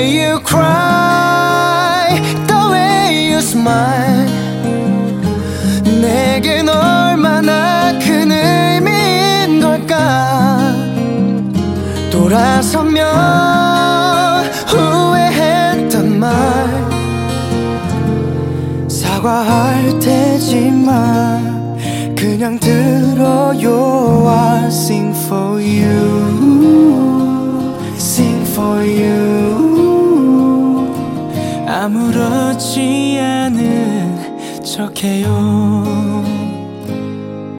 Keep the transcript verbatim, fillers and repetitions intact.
way you cry, the way you smile, 내겐 얼마나 큰 의미인 걸까. 돌아서면 후회했던 말 사과할 테지만 그냥 들어요. I sing for you, sing for you. 아무렇지 않은 척해요.